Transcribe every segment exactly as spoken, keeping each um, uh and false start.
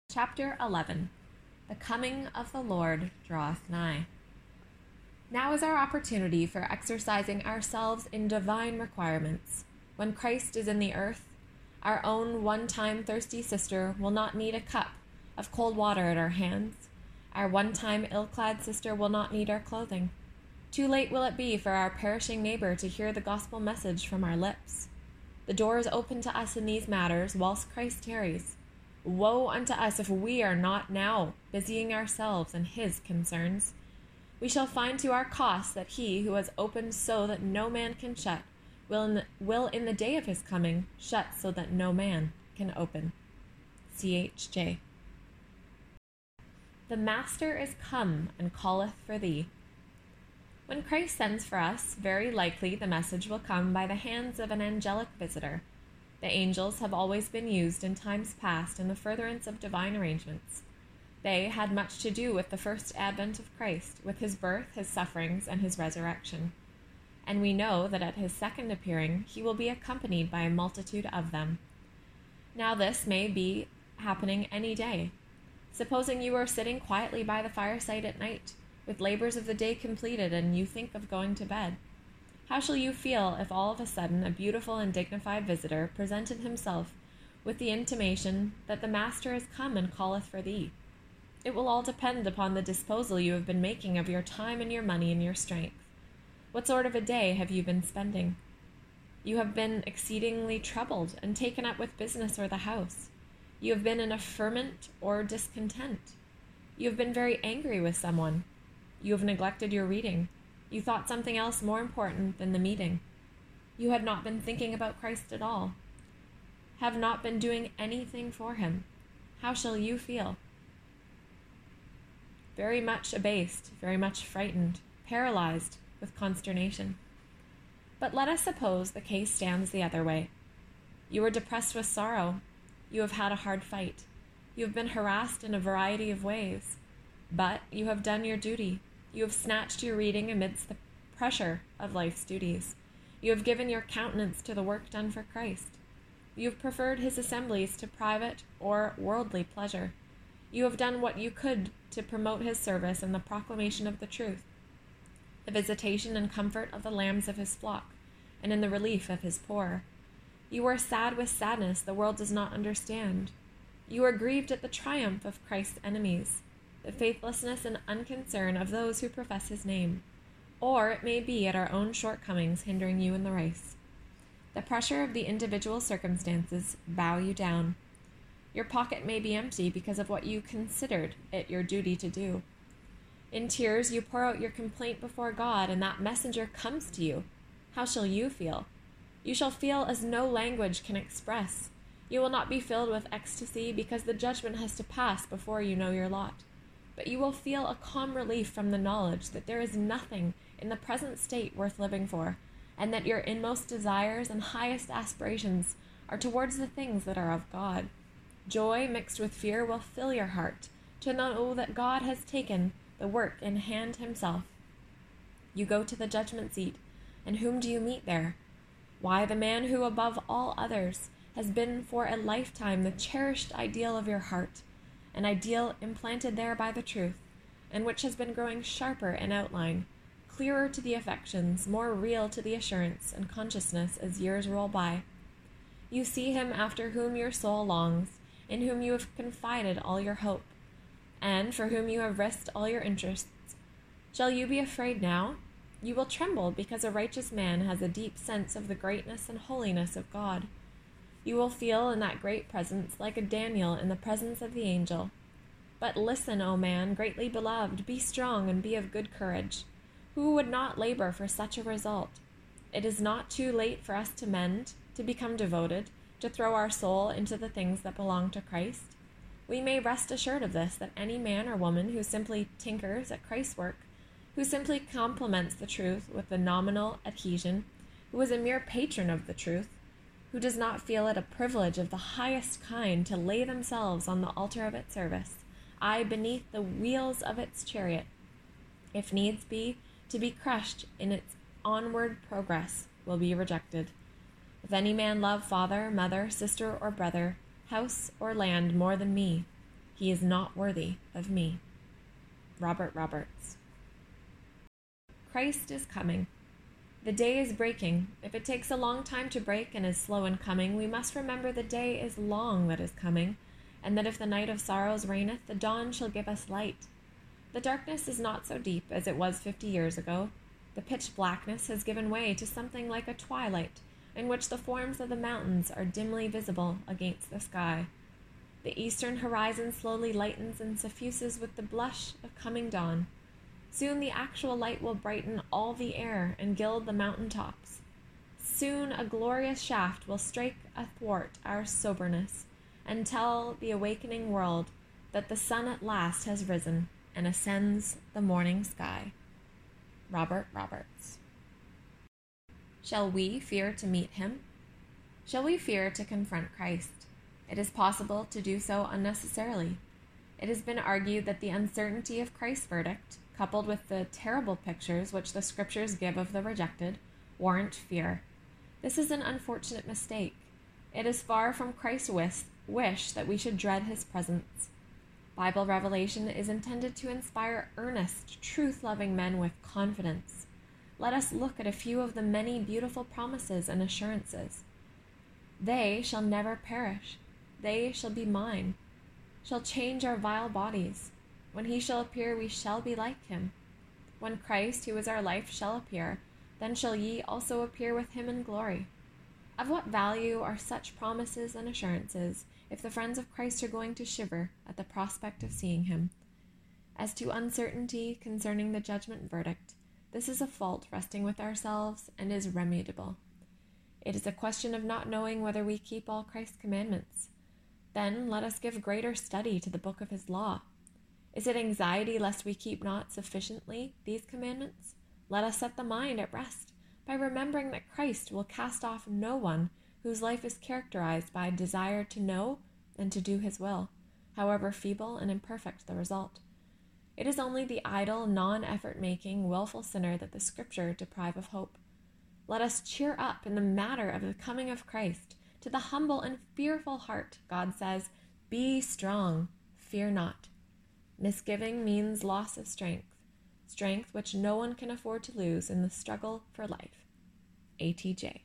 Chapter eleven. The coming of the Lord draweth nigh. Now is our opportunity for exercising ourselves in divine requirements. When Christ is in the earth, our own one-time thirsty sister will not need a cup of cold water at our hands. Our one-time ill-clad sister will not need our clothing. Too late will it be for our perishing neighbor to hear the gospel message from our lips. The door is open to us in these matters whilst Christ tarries. Woe unto us if we are not now busying ourselves in his concerns. We shall find to our cost that he who has opened so that no man can shut will in the, will in the day of his coming shut so that no man can open. C H J. The Master is come and calleth for thee. When Christ sends for us, very likely the message will come by the hands of an angelic visitor. The angels have always been used in times past in the furtherance of divine arrangements. They had much to do with the first advent of Christ, with his birth, his sufferings, and his resurrection. And we know that at his second appearing, he will be accompanied by a multitude of them. Now this may be happening any day. Supposing you are sitting quietly by the fireside at night, with labors of the day completed, and you think of going to bed. How shall you feel if all of a sudden a beautiful and dignified visitor presented himself with the intimation that the Master is come and calleth for thee? It will all depend upon the disposal you have been making of your time and your money and your strength. What sort of a day have you been spending? You have been exceedingly troubled and taken up with business or the house. You have been in a ferment or discontent. You have been very angry with someone. You have neglected your reading. You thought something else more important than the meeting. You had not been thinking about Christ at all. Have not been doing anything for him. How shall you feel? Very much abased, very much frightened, paralyzed with consternation. But let us suppose the case stands the other way. You are depressed with sorrow. You have had a hard fight. You have been harassed in a variety of ways. But you have done your duty. You have snatched your reading amidst the pressure of life's duties. You have given your countenance to the work done for Christ. You have preferred his assemblies to private or worldly pleasure. You have done what you could to promote his service and the proclamation of the truth, the visitation and comfort of the lambs of his flock, and in the relief of his poor. You are sad with sadness the world does not understand. You are grieved at the triumph of Christ's enemies, the faithlessness and unconcern of those who profess his name, or it may be at our own shortcomings hindering you in the race. The pressure of the individual circumstances bow you down. Your pocket may be empty because of what you considered it your duty to do. In tears you pour out your complaint before God, and that messenger comes to you. How shall you feel? You shall feel as no language can express. You will not be filled with ecstasy because the judgment has to pass before you know your lot. But you will feel a calm relief from the knowledge that there is nothing in the present state worth living for, and that your inmost desires and highest aspirations are towards the things that are of God. Joy mixed with fear will fill your heart to know that God has taken the work in hand himself. You go to the judgment seat, and whom do you meet there? Why, the man who above all others has been for a lifetime the cherished ideal of your heart, an ideal implanted there by the truth, and which has been growing sharper in outline, clearer to the affections, more real to the assurance and consciousness as years roll by. You see him after whom your soul longs, in whom you have confided all your hope, and for whom you have risked all your interests. Shall you be afraid now? You will tremble because a righteous man has a deep sense of the greatness and holiness of God. You will feel in that great presence like a Daniel in the presence of the angel. But listen, O man, greatly beloved, be strong and be of good courage. Who would not labor for such a result? It is not too late for us to mend, to become devoted, to throw our soul into the things that belong to Christ. We may rest assured of this, that any man or woman who simply tinkers at Christ's work, who simply complements the truth with the nominal adhesion, who is a mere patron of the truth, who does not feel it a privilege of the highest kind to lay themselves on the altar of its service, aye, beneath the wheels of its chariot, if needs be, to be crushed in its onward progress, will be rejected. If any man love father, mother, sister, or brother, house or land more than me, He is not worthy of me. Robert Roberts. Christ is coming. The day is breaking. If it takes a long time to break and is slow in coming, we must remember the day is long that is coming, and that if the night of sorrows reigneth, the dawn shall give us light. The darkness is not so deep as it was fifty years ago. The pitch blackness has given way to something like a twilight, in which the forms of the mountains are dimly visible against the sky. The eastern horizon slowly lightens and suffuses with the blush of coming dawn. Soon the actual light will brighten all the air and gild the mountain tops. Soon a glorious shaft will strike athwart our soberness and tell the awakening world that the sun at last has risen and ascends the morning sky. Robert Roberts. Shall we fear to meet him? Shall we fear to confront Christ? It is possible to do so unnecessarily. It has been argued that the uncertainty of Christ's verdict, coupled with the terrible pictures which the scriptures give of the rejected, warrant fear. This is an unfortunate mistake. It is far from Christ's wish, wish that we should dread his presence. Bible revelation is intended to inspire earnest, truth-loving men with confidence. Let us look at a few of the many beautiful promises and assurances. They shall never perish. They shall be mine, shall change our vile bodies. When he shall appear, we shall be like him. When Christ, who is our life, shall appear, then shall ye also appear with him in glory. Of what value are such promises and assurances if the friends of Christ are going to shiver at the prospect of seeing him? As to uncertainty concerning the judgment verdict, this is a fault resting with ourselves and is remediable. It is a question of not knowing whether we keep all Christ's commandments. Then let us give greater study to the book of his law. Is it anxiety lest we keep not sufficiently these commandments? Let us set the mind at rest by remembering that Christ will cast off no one whose life is characterized by a desire to know and to do his will, however feeble and imperfect the result. It is only the idle, non-effort-making, willful sinner that the Scripture deprive of hope. Let us cheer up in the matter of the coming of Christ. To the humble and fearful heart, God says, "Be strong, fear not." Misgiving means loss of strength, strength which no one can afford to lose in the struggle for life. A T J.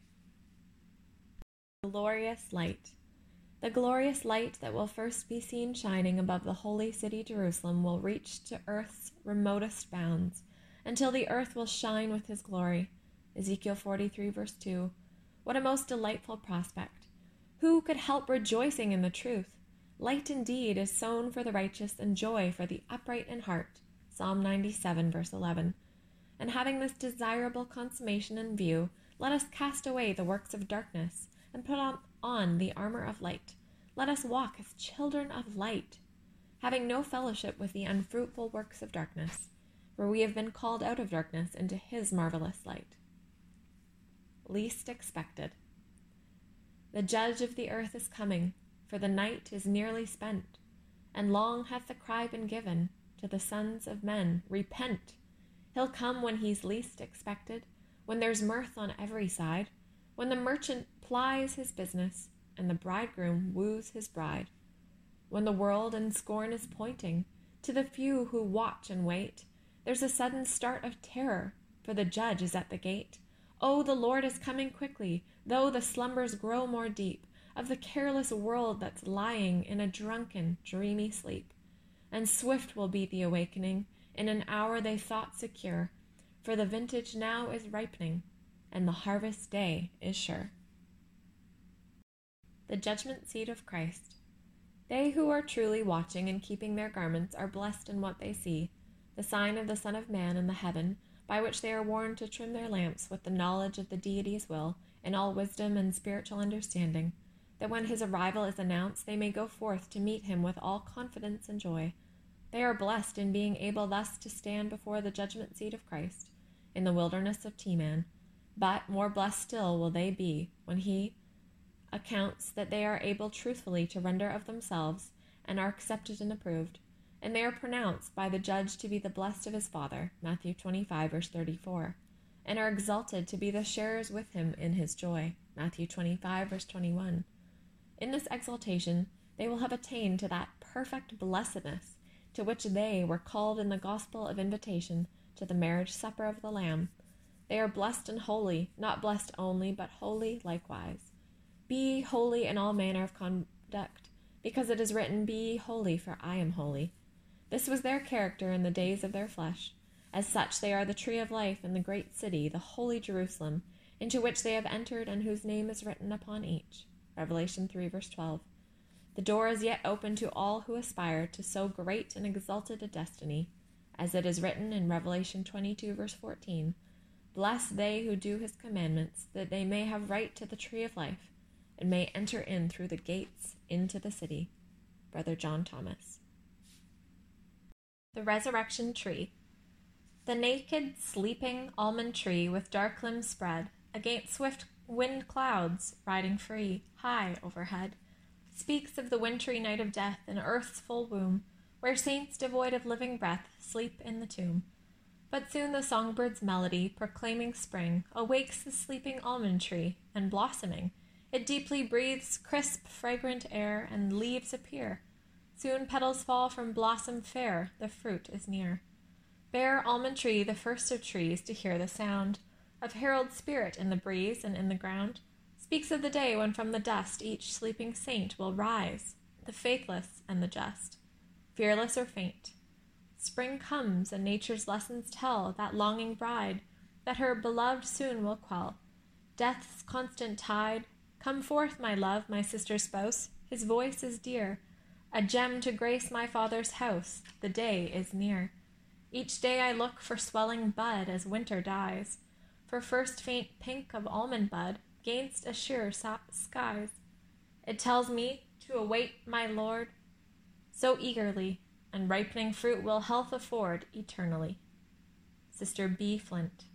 Glorious light. The glorious light that will first be seen shining above the holy city Jerusalem will reach to earth's remotest bounds, until the earth will shine with his glory. Ezekiel forty-three, verse two. What a most delightful prospect! Who could help rejoicing in the truth? Light indeed is sown for the righteous, and joy for the upright in heart. Psalm ninety-seven, verse eleven. And having this desirable consummation in view, let us cast away the works of darkness, and put on, on the armor of light. Let us walk as children of light, having no fellowship with the unfruitful works of darkness, for we have been called out of darkness into his marvelous light. Least expected. The judge of the earth is coming, for the night is nearly spent, and long hath the cry been given to the sons of men, repent. He'll come when he's least expected, when there's mirth on every side, when the merchant plies his business, and the bridegroom woos his bride, when the world in scorn is pointing to the few who watch and wait. There's a sudden start of terror, for the judge is at the gate. Oh, the Lord is coming quickly, though the slumbers grow more deep, of the careless world that's lying in a drunken, dreamy sleep. And swift will be the awakening, in an hour they thought secure, for the vintage now is ripening, and the harvest day is sure. The judgment seat of Christ. They who are truly watching and keeping their garments are blessed in what they see, the sign of the Son of Man in the heaven, by which they are warned to trim their lamps with the knowledge of the deity's will, in all wisdom and spiritual understanding, that when his arrival is announced they may go forth to meet him with all confidence and joy. They are blessed in being able thus to stand before the judgment seat of Christ, in the wilderness of Teman, but more blessed still will they be when he accounts that they are able truthfully to render of themselves, and are accepted and approved, and they are pronounced by the judge to be the blessed of his Father, Matthew twenty-five, verse thirty-four, and are exalted to be the sharers with him in his joy, Matthew twenty-five, verse twenty-one. In this exaltation they will have attained to that perfect blessedness to which they were called in the gospel of invitation to the marriage supper of the Lamb. They are blessed and holy, not blessed only, but holy likewise. Be ye holy in all manner of conduct, because it is written, Be ye holy, for I am holy. This was their character in the days of their flesh. As such, they are the tree of life in the great city, the holy Jerusalem, into which they have entered and whose name is written upon each. Revelation three, verse twelve. The door is yet open to all who aspire to so great and exalted a destiny, as it is written in Revelation twenty-two, verse fourteen, Blessed they who do his commandments, that they may have right to the tree of life, and may enter in through the gates into the city. Brother John Thomas. The Resurrection Tree. The naked, sleeping almond tree with dark limbs spread, against swift wind clouds, riding free, high overhead, speaks of the wintry night of death in earth's full womb, where saints devoid of living breath sleep in the tomb. But soon the songbird's melody, proclaiming spring, awakes the sleeping almond tree, and blossoming, it deeply breathes crisp, fragrant air, and leaves appear. Soon petals fall from blossom fair, the fruit is near. Bare almond tree, the first of trees, to hear the sound of herald spirit in the breeze and in the ground, speaks of the day when from the dust each sleeping saint will rise, the faithless and the just, fearless or faint. Spring comes, and nature's lessons tell that longing bride that her beloved soon will quell death's constant tide. Come forth, my love, my sister's spouse, his voice is dear, a gem to grace my Father's house, the day is near. Each day I look for swelling bud as winter dies, for first faint pink of almond bud gainst azure skies. It tells me to await my Lord so eagerly, and ripening fruit will health afford eternally. Sister B. Flint.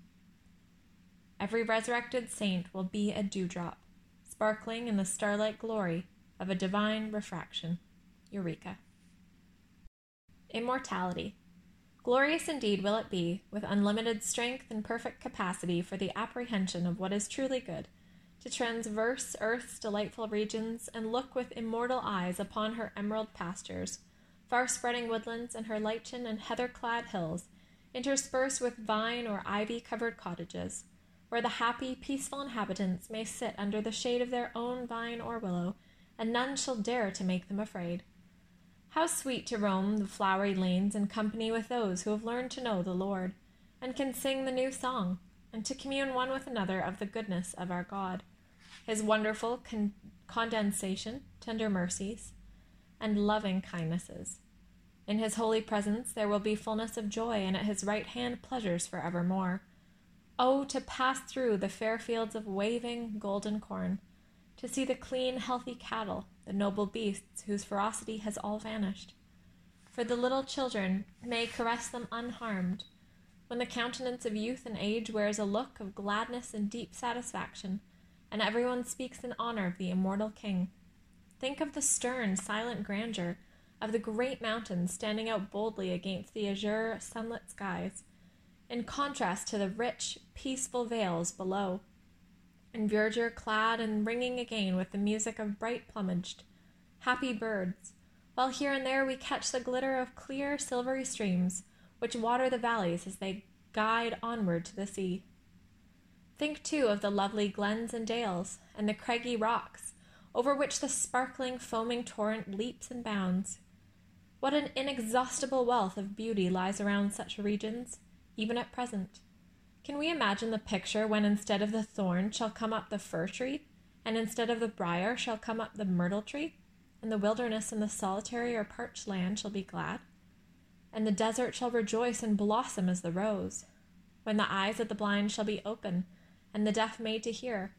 Every resurrected saint will be a dewdrop, sparkling in the starlight glory of a divine refraction. Eureka. Immortality. Glorious indeed will it be, with unlimited strength and perfect capacity for the apprehension of what is truly good, to transverse earth's delightful regions and look with immortal eyes upon her emerald pastures, far-spreading woodlands, and her lichen and heather-clad hills, interspersed with vine or ivy-covered cottages, where the happy, peaceful inhabitants may sit under the shade of their own vine or willow, and none shall dare to make them afraid. How sweet to roam the flowery lanes in company with those who have learned to know the Lord, and can sing the new song, and to commune one with another of the goodness of our God, his wonderful con- condensation, tender mercies, and loving kindnesses. In his holy presence there will be fullness of joy, and at his right hand pleasures for evermore. Oh, to pass through the fair fields of waving golden corn, to see the clean, healthy cattle, the noble beasts whose ferocity has all vanished. For the little children may caress them unharmed, when the countenance of youth and age wears a look of gladness and deep satisfaction, and everyone speaks in honor of the immortal King. Think of the stern, silent grandeur of the great mountains standing out boldly against the azure, sunlit skies, in contrast to the rich, peaceful vales below, and verdure clad and ringing again with the music of bright-plumaged, happy birds, while here and there we catch the glitter of clear, silvery streams, which water the valleys as they guide onward to the sea. Think, too, of the lovely glens and dales, and the craggy rocks, over which the sparkling, foaming torrent leaps and bounds. What an inexhaustible wealth of beauty lies around such regions, even at present. Can we imagine the picture when instead of the thorn shall come up the fir tree, and instead of the briar shall come up the myrtle tree, and the wilderness and the solitary or parched land shall be glad, and the desert shall rejoice and blossom as the rose, when the eyes of the blind shall be open, and the deaf made to hear,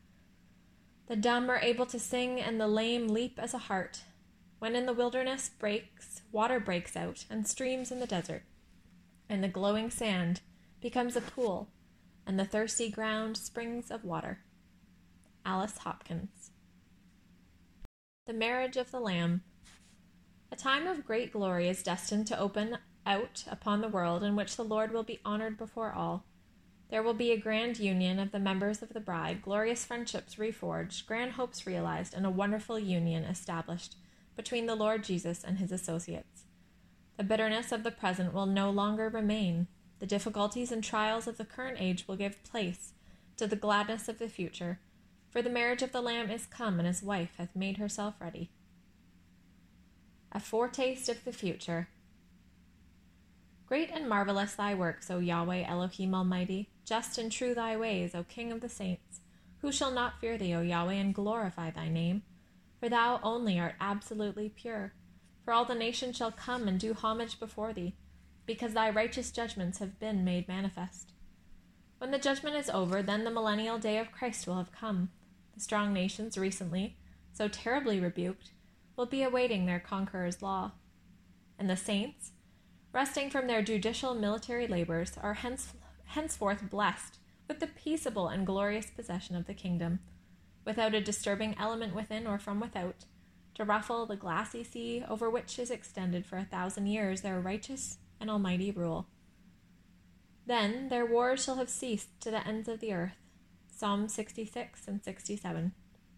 the dumb are able to sing, and the lame leap as a hart, when in the wilderness breaks, water breaks out, and streams in the desert, and the glowing sand becomes a pool, and the thirsty ground springs of water. Alice Hopkins. The Marriage of the Lamb. A time of great glory is destined to open out upon the world, in which the Lord will be honored before all. There will be a grand union of the members of the bride, glorious friendships reforged, grand hopes realized, and a wonderful union established between the Lord Jesus and his associates. The bitterness of the present will no longer remain. The difficulties and trials of the current age will give place to the gladness of the future, for the marriage of the Lamb is come, and his wife hath made herself ready. A foretaste of the future. Great and marvelous thy works, O Yahweh Elohim Almighty, just and true thy ways, O King of the saints. Who shall not fear thee, O Yahweh, and glorify thy name? For thou only art absolutely pure. For all the nations shall come and do homage before thee, because thy righteous judgments have been made manifest. When the judgment is over, then the millennial day of Christ will have come. The strong nations recently, so terribly rebuked, will be awaiting their conqueror's law. And the saints, resting from their judicial military labors, are hence, henceforth blessed with the peaceable and glorious possession of the kingdom, without a disturbing element within or from without, to ruffle the glassy sea over which is extended for a thousand years their righteous and almighty rule. Then their wars shall have ceased to the ends of the earth. Psalm sixty-six and sixty-seven.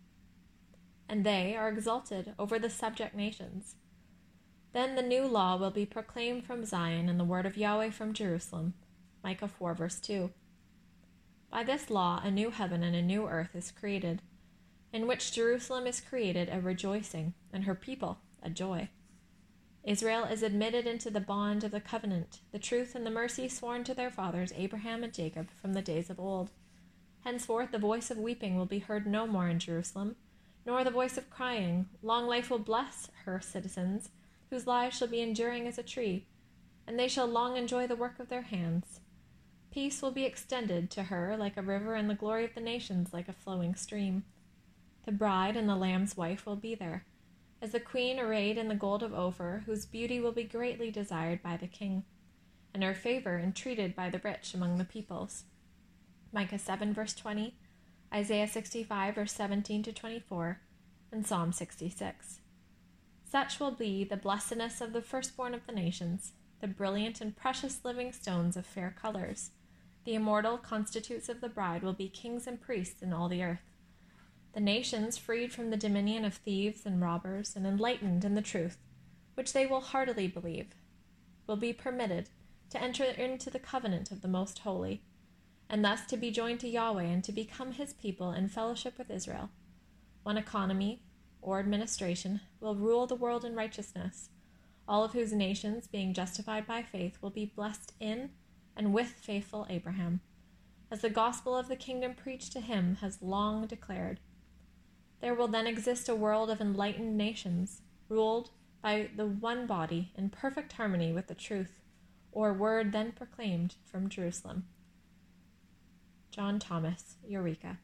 And they are exalted over the subject nations. Then the new law will be proclaimed from Zion, and the word of Yahweh from Jerusalem. Micah four, verse two. By this law a new heaven and a new earth is created, in which Jerusalem is created a rejoicing, and her people a joy. Israel is admitted into the bond of the covenant, the truth and the mercy sworn to their fathers Abraham and Jacob from the days of old. Henceforth the voice of weeping will be heard no more in Jerusalem, nor the voice of crying. Long life will bless her citizens, whose lives shall be enduring as a tree, and they shall long enjoy the work of their hands. Peace will be extended to her like a river, and the glory of the nations like a flowing stream. The bride and the Lamb's wife will be there, as the queen arrayed in the gold of Ophir, whose beauty will be greatly desired by the king, and her favor entreated by the rich among the peoples. Micah seven, verse twenty, Isaiah sixty-five, verse seventeen to twenty-four, and Psalm sixty-six. Such will be the blessedness of the firstborn of the nations, the brilliant and precious living stones of fair colors. The immortal constitutes of the bride will be kings and priests in all the earth. The nations, freed from the dominion of thieves and robbers, and enlightened in the truth, which they will heartily believe, will be permitted to enter into the covenant of the Most Holy, and thus to be joined to Yahweh and to become his people in fellowship with Israel. One economy, or administration, will rule the world in righteousness, all of whose nations, being justified by faith, will be blessed in and with faithful Abraham, as the gospel of the kingdom preached to him has long declared. There will then exist a world of enlightened nations, ruled by the one body in perfect harmony with the truth, or word then proclaimed from Jerusalem. John Thomas, Eureka.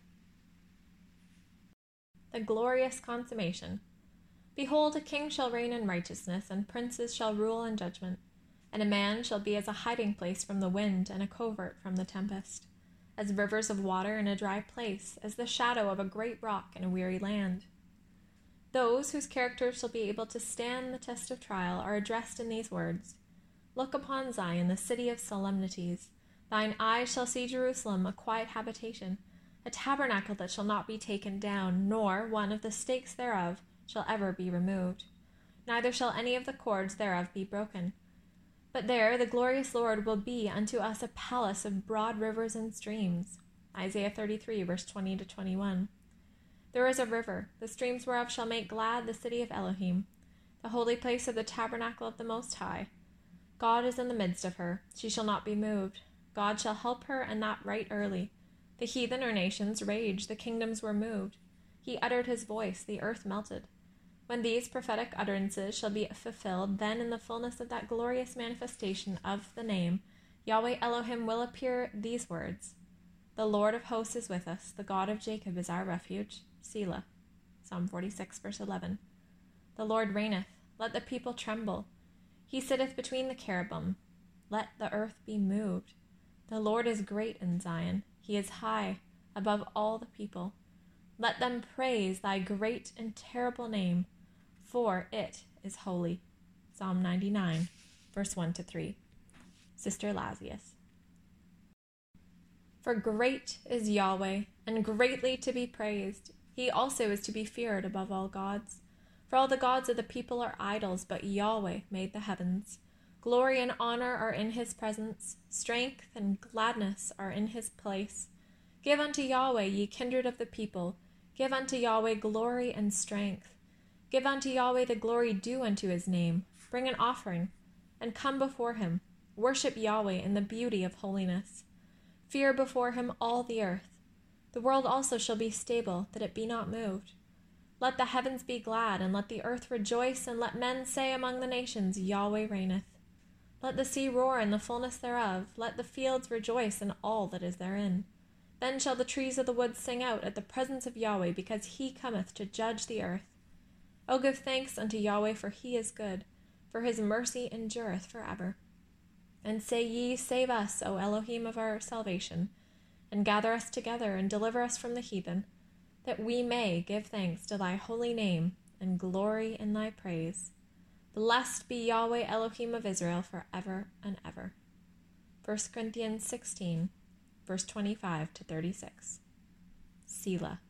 The glorious consummation. Behold, a king shall reign in righteousness, and princes shall rule in judgment. And a man shall be as a hiding place from the wind, and a covert from the tempest, as rivers of water in a dry place, as the shadow of a great rock in a weary land. Those whose characters shall be able to stand the test of trial are addressed in these words. Look upon Zion, the city of solemnities. Thine eyes shall see Jerusalem, a quiet habitation, a tabernacle that shall not be taken down, nor one of the stakes thereof shall ever be removed. Neither shall any of the cords thereof be broken. But there the glorious Lord will be unto us a palace of broad rivers and streams. Isaiah thirty-three, verse twenty to twenty-one. There is a river, the streams whereof shall make glad the city of Elohim, the holy place of the tabernacle of the Most High. God is in the midst of her, she shall not be moved. God shall help her, and that right early. The heathen or nations raged, the kingdoms were moved. He uttered his voice, the earth melted. When these prophetic utterances shall be fulfilled, then in the fullness of that glorious manifestation of the name, Yahweh Elohim will appear these words. The Lord of hosts is with us, the God of Jacob is our refuge. Selah. Psalm forty-six, verse eleven. The Lord reigneth, let the people tremble. He sitteth between the cherubim, let the earth be moved. The Lord is great in Zion, he is high above all the people. Let them praise thy great and terrible name, for it is holy. Psalm ninety-nine, verse one to three. Sister Lazius. For great is Yahweh, and greatly to be praised. He also is to be feared above all gods. For all the gods of the people are idols, but Yahweh made the heavens. Glory and honor are in his presence. Strength and gladness are in his place. Give unto Yahweh, ye kindred of the people. Give unto Yahweh glory and strength. Give unto Yahweh the glory due unto his name. Bring an offering, and come before him. Worship Yahweh in the beauty of holiness. Fear before him all the earth. The world also shall be stable, that it be not moved. Let the heavens be glad, and let the earth rejoice, and let men say among the nations, Yahweh reigneth. Let the sea roar in the fullness thereof. Let the fields rejoice in all that is therein. Then shall the trees of the wood sing out at the presence of Yahweh, because he cometh to judge the earth. O give thanks unto Yahweh, for he is good, for his mercy endureth forever. And say ye, Save us, O Elohim of our salvation, and gather us together, and deliver us from the heathen, that we may give thanks to thy holy name, and glory in thy praise. Blessed be Yahweh Elohim of Israel forever and ever. First Corinthians sixteen, verse twenty-five to thirty-six. Selah.